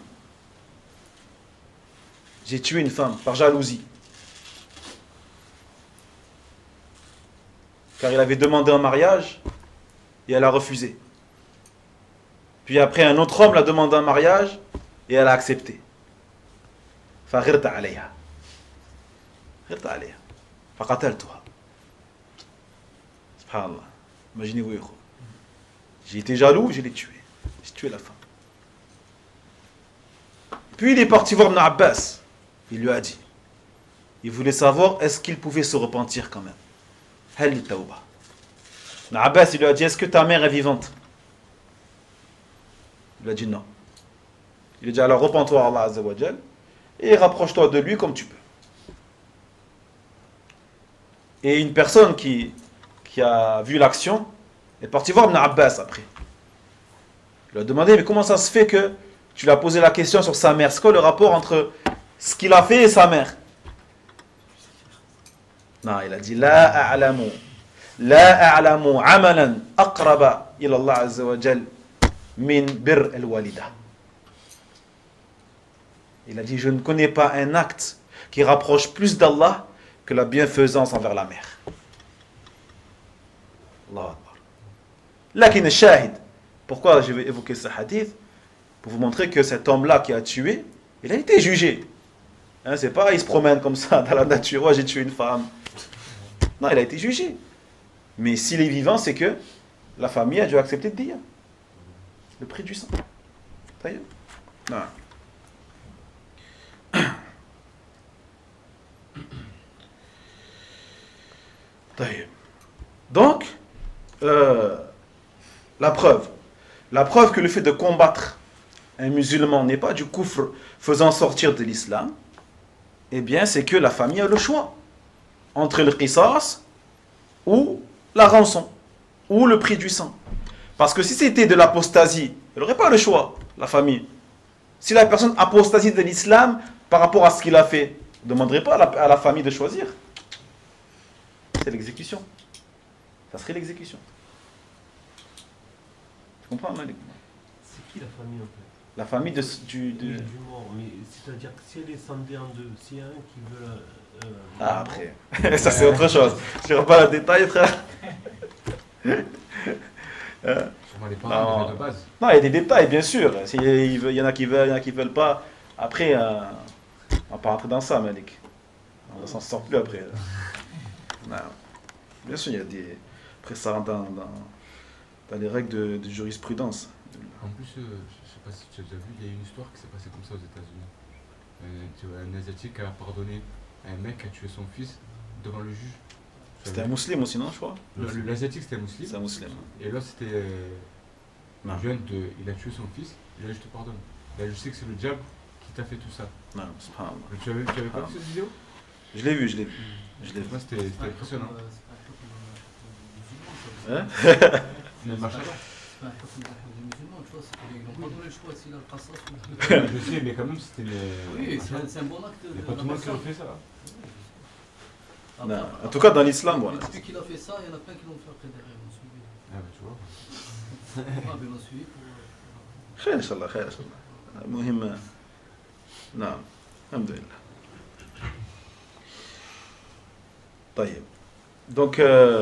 S1: par jalousie, car il avait demandé en mariage et elle a refusé. Puis après, un autre homme l'a demandé en mariage et elle a accepté. فغرت عليها. فقتلتها. Subhanallah. Imaginez-vous. J'ai été jaloux, je l'ai tué. J'ai tué la femme. Puis il est parti voir Ibn Abbas. Il lui a dit. Il voulait savoir est-ce qu'il pouvait se repentir quand même. Hal li tawba. Ibn Abbas, il lui a dit est-ce que ta mère est vivante? Il a dit non. Il a dit alors repens-toi à Allah Azza wa Jal et rapproche-toi de lui comme tu peux. Et une personne qui a vu l'action est partie voir Ibn Abbas après. Il lui a demandé mais comment ça se fait que tu lui as posé la question sur sa mère? C'est quoi le rapport entre ce qu'il a fait et sa mère? Non, il a dit la a'lamu amalan aqraba ila Allah Azza wa Jal min bir al-walida. Il a dit je ne connais pas un acte qui rapproche plus d'Allah que la bienfaisance envers la mère. Allahu Akbar. Lakin al-shahid. Pourquoi je vais évoquer ce hadith? Pour vous montrer que cet homme-là qui a tué, il a été jugé. Hein, c'est pas il se promène comme ça dans la nature, ouais, j'ai tué une femme. Non, il a été jugé. Mais s'il est vivant, c'est que la famille a dû accepter de dire le prix du sang. Non. Donc, la preuve que le fait de combattre un musulman n'est pas du kufr faisant sortir de l'islam, eh bien c'est que la famille a le choix entre le qisas ou la rançon ou le prix du sang. Parce que si c'était de l'apostasie, elle n'aurait pas le choix, la famille. Si la personne apostasie de l'islam par rapport à ce qu'il a fait, ne demanderait pas à la famille de choisir. C'est l'exécution. Ça serait l'exécution. Tu comprends, Malik?
S3: C'est qui la famille en fait?
S1: La famille du
S3: mort. Mais c'est-à-dire que si elle est scindée en deux, s'il y a un qui veut
S1: après. Ça c'est autre chose. Je ne rentre pas dans le détail, frère. Non.
S2: De base.
S1: Non, il y a des détails, bien sûr. Il y en a qui veulent, il y en a qui ne veulent pas. Après, on ne va pas rentrer dans ça, Malik. On ne s'en sort plus après. Non. Bien sûr, il y a des... Après, ça rentre dans les règles de jurisprudence.
S2: En plus, je ne sais pas si tu as déjà vu, il y a une histoire qui s'est passée comme ça aux États-Unis. Un Asiatique a pardonné un mec a tué son fils devant le juge.
S1: C'était un musulman aussi, non, je crois?
S2: L'asiatique, c'était un musulman.
S1: C'est un musulman.
S2: Et là, c'était un jeune, il a tué son fils, il a dit je te pardonne. Là, je sais que c'est le diable qui t'a fait tout ça.
S1: Non, subhanallah.
S2: Tu avais pas vu cette vidéo?
S1: Je l'ai vu, je l'ai vu.
S2: Moi, c'était impressionnant.
S1: Hein?
S2: Mais machallah.
S5: C'est pas un hukum des musulmans, tu vois, ils n'ont pas donné le choix s'il a le qassas ou
S2: Je sais, mais quand même, c'était
S5: Oui, c'est un bon acte.
S2: Il n'y a pas tout le monde qui a fait ça.
S1: Non. En tout cas, dans l'islam, voilà.
S5: Depuis qu'il a fait ça, il y en a plein qui l'ont fait après derrière, ils l'ont suivi.
S2: Ah, bah, tu vois.
S5: Ah, mais ils l'ont suivi pour.
S1: خير ان شاء الله خير ان شاء الله المهم نعم الحمد لله طيب donc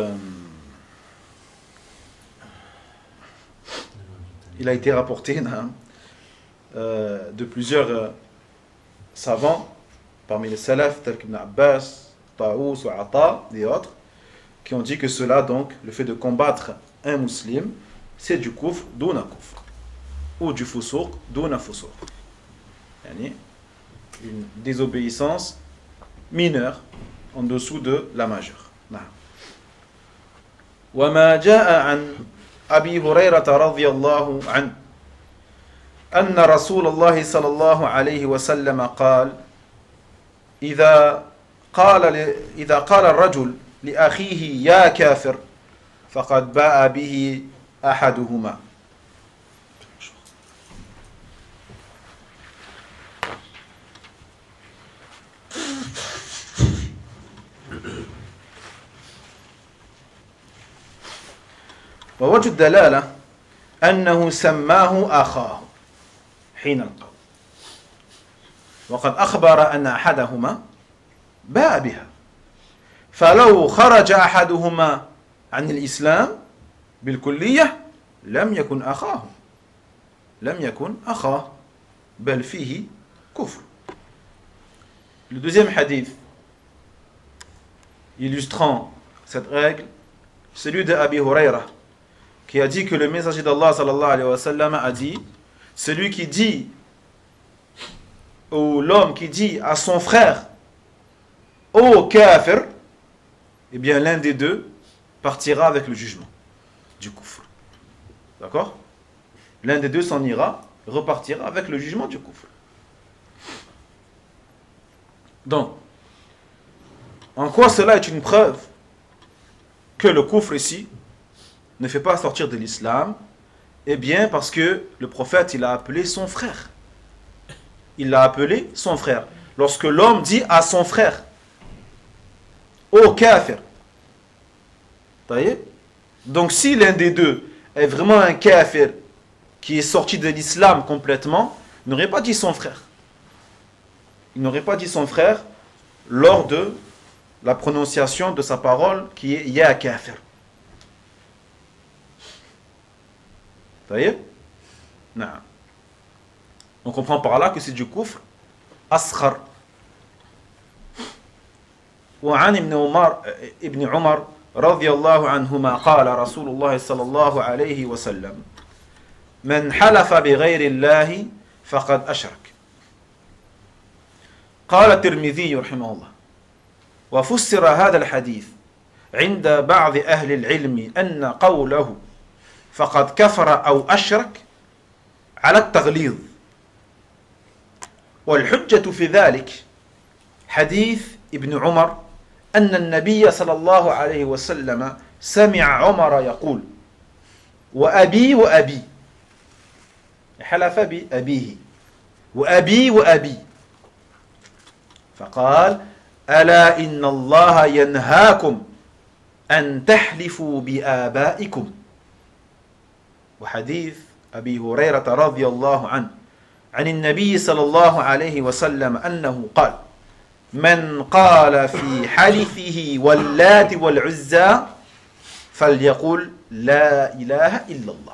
S1: il a été rapporté de plusieurs savants parmi les salafs tels qu'Ibn Abbas, Taous ou Ata et autres qui ont dit que cela donc le fait de combattre un musulman c'est du kufr duna kufr ou du fusouq duna fusouq, yani une désobéissance mineure en dessous de la majeure. وما جاء عن أبي هريرة رضي الله عنه أن رسول الله صلى الله عليه وسلم قال إذا قال الرجل لأخيه يا كافر فقد باء به أحدهما. ووجه الدلالة أنه سماه أخاه حين القول وقد أخبر أن أحدهما باء بها فلو خرج أحدهما عن الإسلام بالكلية لم يكن أخاه بل فيه كفر. Le deuxième hadith illustrant cette règle, celui de Abi Huraira qui a dit que le messager d'Allah sallallahu alayhi wa sallam a dit celui qui dit ou l'homme qui dit à son frère ô kafir, eh bien l'un des deux partira avec le jugement du kufr. D'accord? L'un des deux s'en ira, repartira avec le jugement du kufr. Donc, en quoi cela est une preuve que le kufr ici ne fait pas sortir de l'islam? Eh bien, parce que le prophète, il a appelé son frère. Il l'a appelé son frère. Lorsque l'homme dit à son frère, ô kafir, donc si l'un des deux est vraiment un kafir qui est sorti de l'islam complètement, il n'aurait pas dit son frère. Il n'aurait pas dit son frère lors de la prononciation de sa parole qui est ya kafir. On comprend par là que c'est du kufr asghar. وعن ابن عمر رضي الله عنهما قال رسول الله صلى الله عليه وسلم من حلف بغير الله فقد أشرك. قال الترمذي رحمه الله وفسر هذا الحديث عند بعض أهل العلم أن قوله فقد كفر أو أشرك على التغليظ والحجة في ذلك حديث ابن عمر أن النبي صلى الله عليه وسلم سمع عمر يقول وأبي وأبي حلف بأبيه وأبي وأبي فقال ألا إن الله ينهاكم أن تحلفوا بآبائكم. وحديث أبي هريرة رضي الله عنه عن النبي صلى الله عليه وسلم أنه قال من قال في حلفه واللات والعزى فليقل لا إله إلا الله.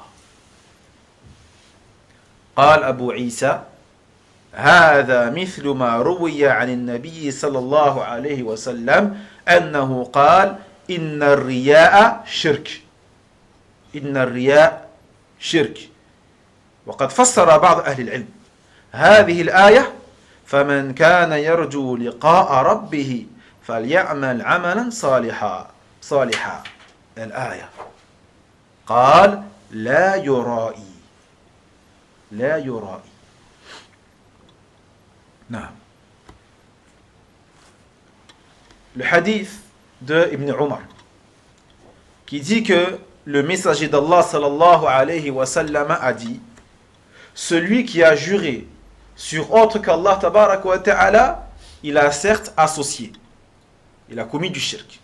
S1: قال أبو عيسى هذا مثل ما روي عن النبي صلى الله عليه وسلم أنه قال إن الرياء شرك. إن الرياء شرك. وقد فسر بعض أهل العلم هذه الآية فمن كان يرجو لقاء ربه فليعمل عملا صالحا الآية قال لا يرائي نعم. Le hadith de Ibn Umar qui dit que le messager d'Allah sallallahu alayhi wa sallam a dit: celui qui a juré sur autre qu'Allah tabarak wa ta'ala, il a certes associé, il a commis du shirk.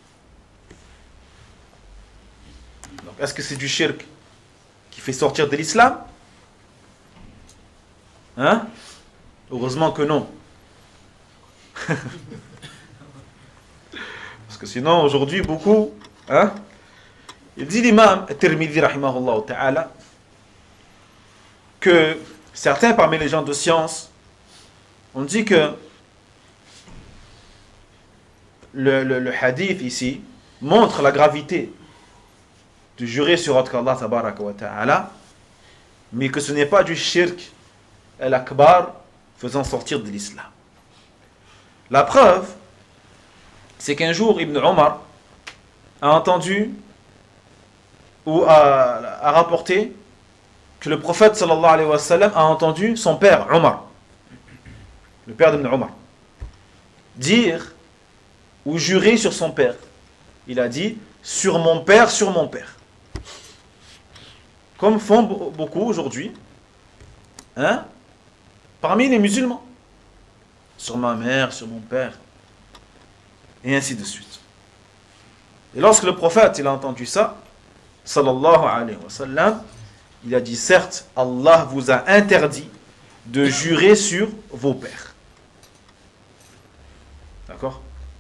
S1: Donc est-ce que c'est du shirk qui fait sortir de l'islam? Hein? Heureusement que non. Parce que sinon aujourd'hui beaucoup, hein? Il dit l'imam Tirmidhi rahimahullah ta'ala que certains parmi les gens de science ont dit que le hadith ici montre la gravité de jurer sur autre qu'Allah tabaraka wa ta'ala, mais que ce n'est pas du shirk al-akbar faisant sortir de l'islam. La preuve, c'est qu'un jour Ibn Omar a entendu ou a rapporté que le prophète sallallahu alayhi wa sallam a entendu son père Omar, le père d'Ibn Omar, dire ou jurer sur son père. Il a dit sur mon père, comme font beaucoup aujourd'hui, hein, parmi les musulmans, sur ma mère, sur mon père, et ainsi de suite. Et lorsque le prophète il a entendu ça, sallallahu alayhi wa sallam, il a dit: certes, Allah vous a interdit de jurer sur vos pères. D'accord?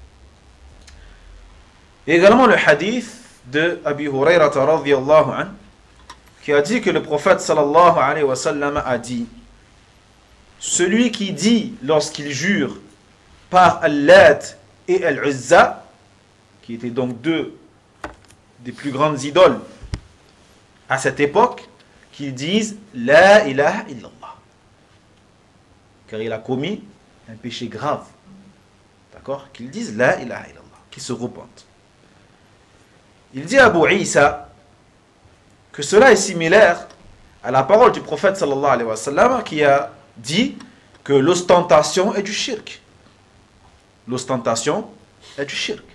S1: Et également le hadith de Abi Hurayrata radhiyallahu anhu, qui a dit que le prophète sallallahu alayhi wa sallam a dit: celui qui dit lorsqu'il jure par Al-Lat et Al-Uzza, qui étaient donc deux des plus grandes idoles à cette époque, qu'ils disent La ilaha illallah, car il a commis un péché grave. D'accord? Qu'ils disent La ilaha illallah, qu'ils se repentent. Il dit à Abu Isa que cela est similaire à la parole du prophète sallallahu alayhi wa sallam qui a dit que l'ostentation est du shirk. L'ostentation est du shirk.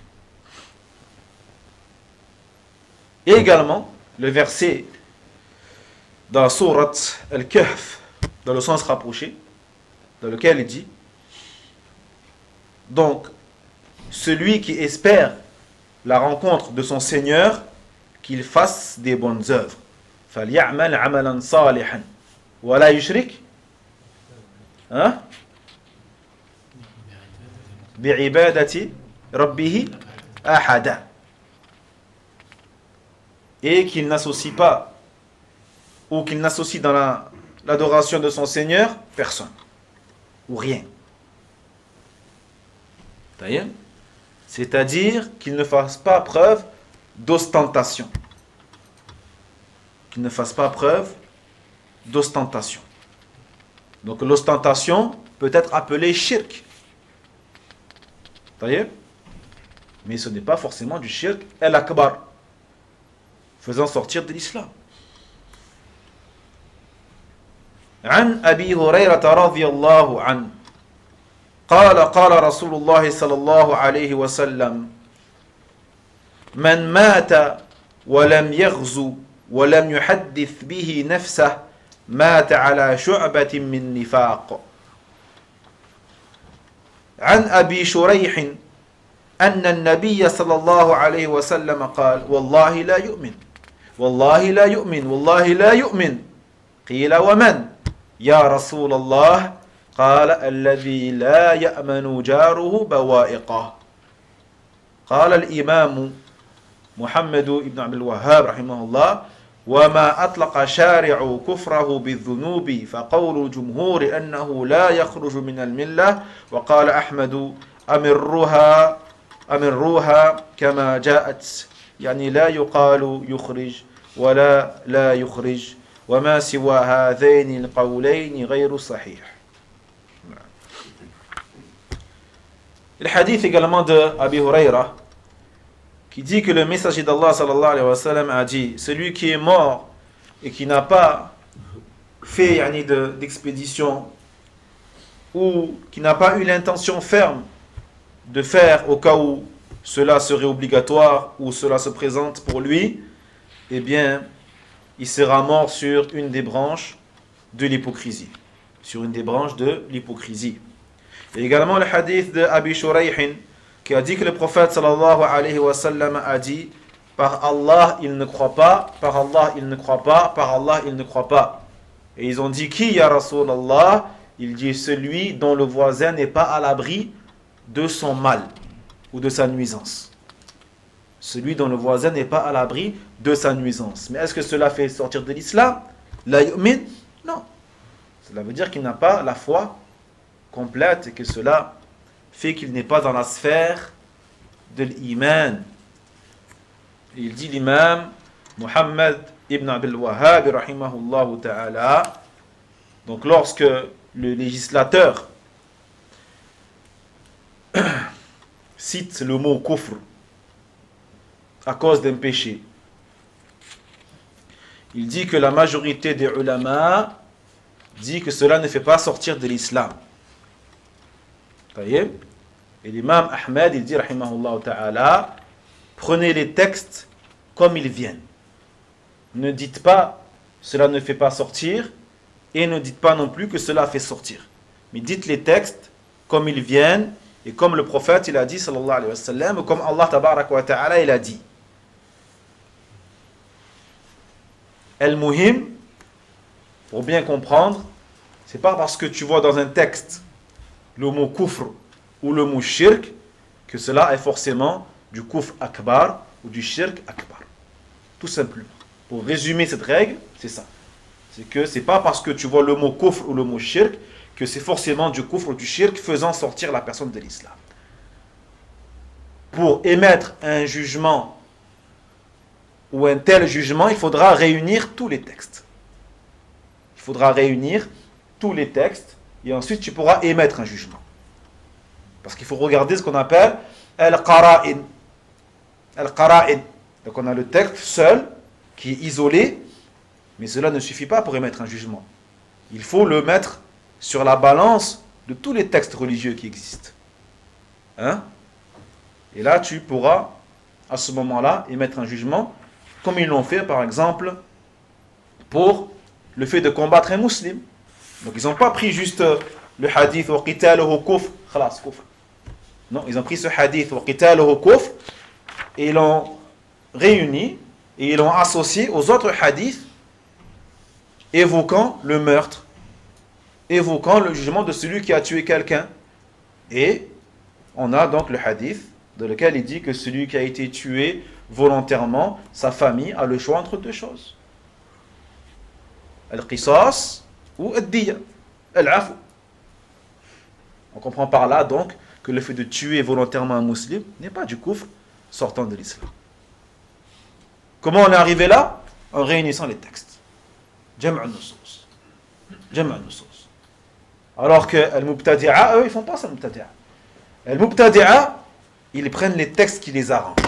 S1: Et également, le verset dans la sourate Al-Kahf, dans le sens rapproché, dans lequel il dit: donc, celui qui espère la rencontre de son Seigneur, qu'il fasse des bonnes œuvres. فَلْيَعْمَلْ عَمَلًا صَالِحًا وَلَا يُشْرِكْ بِعِبَادَةِ رَبِّهِ أَحَدًا. Et qu'il n'associe pas, ou qu'il n'associe dans l'adoration de son Seigneur personne, ou rien. C'est-à-dire qu'il ne fasse pas preuve d'ostentation. Qu'il ne fasse pas preuve d'ostentation. Donc l'ostentation peut être appelée shirk. Mais ce n'est pas forcément du shirk al-akbar, faisant sortir de l'islam. عن أبي هريرة رضي الله عنه قال رسول الله صلى الله عليه وسلم: من مات ولم يغزو ولم يحدث به نفسه مات على شعبة من نفاق. عن أبي شريح أن النبي صلى الله عليه وسلم قال: والله لا يؤمن والله لا يؤمن والله لا يؤمن. قيل: ومن يا رسول الله؟ قال: الذي لا يأمن جاره بوائقه. قال الإمام محمد بن عبد الوهاب رحمه الله: وما أطلق شارع كفره بالذنوب فقول الجمهور أنه لا يخرج من الملة. وقال أحمد: أمروها كما جاءت، يعني لا يقال يخرج ولا لا يخرج، وما سوى هذين القولين غير صحيح. Le hadith également de Abi Huraira, qui dit que le messager d'Allah sallallahu alayhi wa sallam a dit, celui qui est mort et qui n'a pas fait d'expédition ou qui n'a pas eu l'intention ferme de faire au cas où cela serait obligatoire ou cela se présente pour lui, eh bien, il sera mort sur une des branches de l'hypocrisie. Sur une des branches de l'hypocrisie. Et également le hadith de Abi Shurayhin, qui a dit que le prophète sallallahu alayhi wa sallam a dit, par Allah il ne croit pas, par Allah il ne croit pas, par Allah il ne croit pas. Et ils ont dit, qui ya Rasulallah? Il dit, celui dont le voisin n'est pas à l'abri de son mal ou de sa nuisance. Celui dont le voisin n'est pas à l'abri de sa nuisance. Mais est-ce que cela fait sortir de l'islam? La yu'min? Non. Cela veut dire qu'il n'a pas la foi complète et que cela fait qu'il n'est pas dans la sphère de l'iman. Il dit l'imam Muhammad ibn Abdul Wahhab rahimahullah ta'ala, donc lorsque le législateur cite le mot kufr à cause d'un péché, il dit que la majorité des ulama dit que cela ne fait pas sortir de l'islam. Et l'imam Ahmed, il dit, rahimahullah ta'ala, prenez les textes comme ils viennent. Ne dites pas, cela ne fait pas sortir, et ne dites pas non plus que cela fait sortir. Mais dites les textes comme ils viennent, et comme le prophète, il a dit, sallallahu alayhi wa sallam, comme Allah, tabaraka wa ta'ala, il a dit. Al-Muhim, pour bien comprendre, c'est pas parce que tu vois dans un texte le mot kufr ou le mot shirk que cela est forcément du kufr akbar ou du shirk akbar. Tout simplement. Pour résumer cette règle, c'est ça. C'est que c'est pas parce que tu vois le mot kufr ou le mot shirk que c'est forcément du kufr ou du shirk faisant sortir la personne de l'islam. Pour émettre un jugement ou un tel jugement, il faudra réunir tous les textes. Il faudra réunir tous les textes et ensuite tu pourras émettre un jugement. Parce qu'il faut regarder ce qu'on appelle al-qara'in. Al-qara'in. Donc on a le texte seul qui est isolé, mais cela ne suffit pas pour émettre un jugement. Il faut le mettre sur la balance de tous les textes religieux qui existent. Hein? Et là tu pourras à ce moment-là émettre un jugement comme ils l'ont fait par exemple pour le fait de combattre un musulman. Donc ils n'ont pas pris juste le hadith wa qitaluhu kufr, khalas kufr. Non, ils ont pris ce hadith wa qitaluhu kufr et ils l'ont réuni et ils l'ont associé aux autres hadiths évoquant le meurtre, évoquant le jugement de celui qui a tué quelqu'un. Et on a donc le hadith dans lequel il dit que celui qui a été tué volontairement, sa famille a le choix entre deux choses. Al-qisas ou ad-diya, al-afu. On comprend par là donc que le fait de tuer volontairement un musulman n'est pas du kufr sortant de l'islam. Comment on est arrivé là? En réunissant les textes. Jam'a an-nusus. Jam'a an-nusus. Alors que al-mubtadi'a, eux, ils font pas ça, al-mubtadi'a. Al-mubtadi'a, ils prennent les textes qui les arrangent.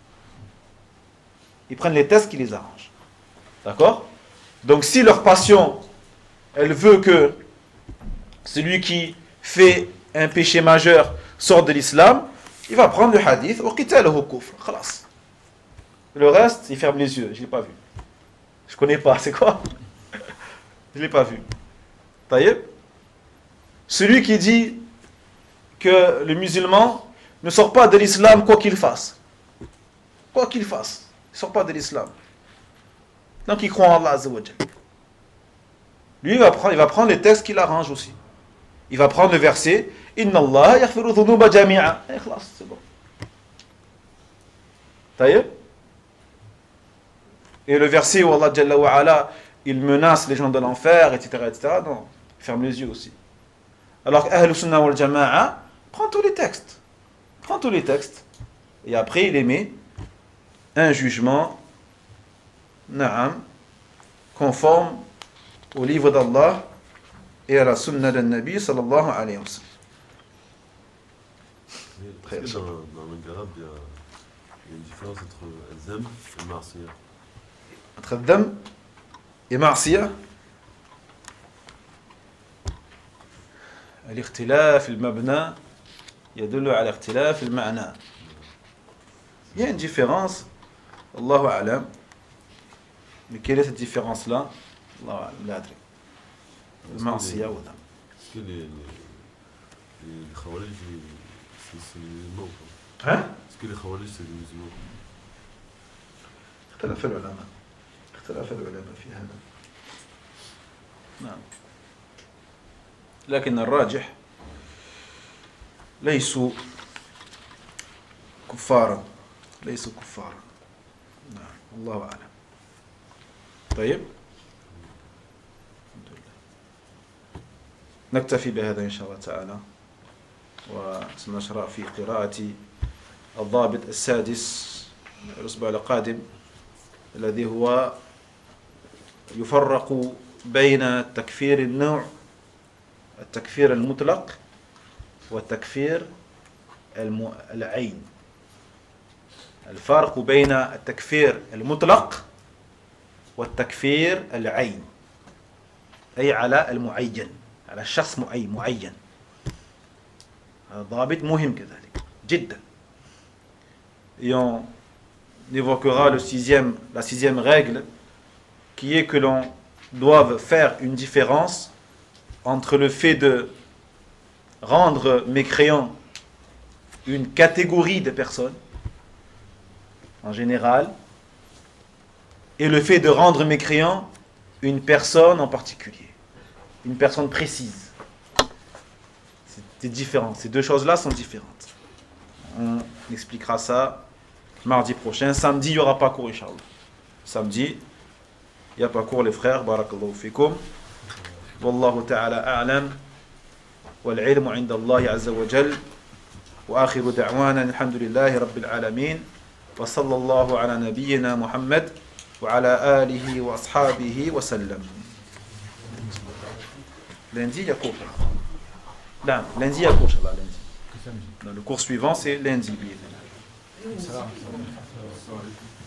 S1: Ils prennent les textes qui les arrangent. D'accord? Donc si leur passion, elle veut que celui qui fait un péché majeur sorte de l'islam, il va prendre le hadith, khalas. Le reste, il ferme les yeux. Je ne l'ai pas vu. Je ne connais pas. C'est quoi? Je ne l'ai pas vu. Taïeb. Celui qui dit que le musulman ne sort pas de l'islam quoi qu'il fasse. Quoi qu'il fasse. Il ne sort pas de l'islam. Donc il croit en Allah Azza wa Jal. Lui, il va prendre les textes qu'il arrange aussi. Il va prendre le verset Inna Allah yaghfiru dhunuba jami'a. C'est bon. Taïeb. Et le verset où Allah Jalla wa Ala, il menace les gens de l'enfer, etc., etc. Non, il ferme les yeux aussi. Alors qu'Ahl Sunnah wal Jama'a prend tous les textes. Prend tous les textes. Et après, il émet un jugement na'am, conforme au livre d'Allah et à la sunna d'un Nabi sallallahu alayhi wa sallam. Très
S3: Est-ce que dans le Garab, il y a une différence entre Zem et Marsiya?
S1: Entre Dam et Marsiya, الاختلاف المبنى يدل على اختلاف المعنى. Il y a une différence, Allahu A'lam. Mais quelle est cette différence-là? Allahu A'lam, la adri. Marsiya ou Dam.
S3: Est-ce que les Khawarij, c'est les musulmans ou pas?
S1: Hein?
S3: Est-ce que les Khawarij, c'est les musulmans?
S1: اختلف العلماء في هذا. نعم. لكن الراجح ليسوا كفارا. نعم الله أعلم. طيب الحمد لله نكتفي بهذا إن شاء الله تعالى، وسنشرع في قراءة الضابط السادس الأسبوع القادم، الذي هو يفرق بين تكفير النوع، التكفير المطلق والتكفير العين. الفرق بين التكفير المطلق والتكفير العين، أي على المعين، على الشخص معين. هذا ضابط مهم كذلك جدا. Et on évoquera la sixième règle, qui est que l'on doive faire une différence entre le fait de rendre mécréant une catégorie de personnes en général et le fait de rendre mécréant une personne en particulier, une personne précise. C'est différent, ces deux choses-là sont différentes. On expliquera ça mardi prochain. Samedi, il n'y aura pas cours, Inch'Allah. Samedi, il n'y a pas cours, les frères. Barakallahu fikum. Wallahu ta'ala a'lam. Wal ilmu inda Allah azza wa jal. Wa akhiru da'wana alhamdulillahi rabbil alamin. Wa sallallahu ala nabiyyina Muhammad wa ala alihi wa ashabihi wa sallam. Lundi, il y a cours. Non, lundi, il y a cours, Inch'Allah, lundi. Le cours suivant, c'est lundi.
S4: Ça va.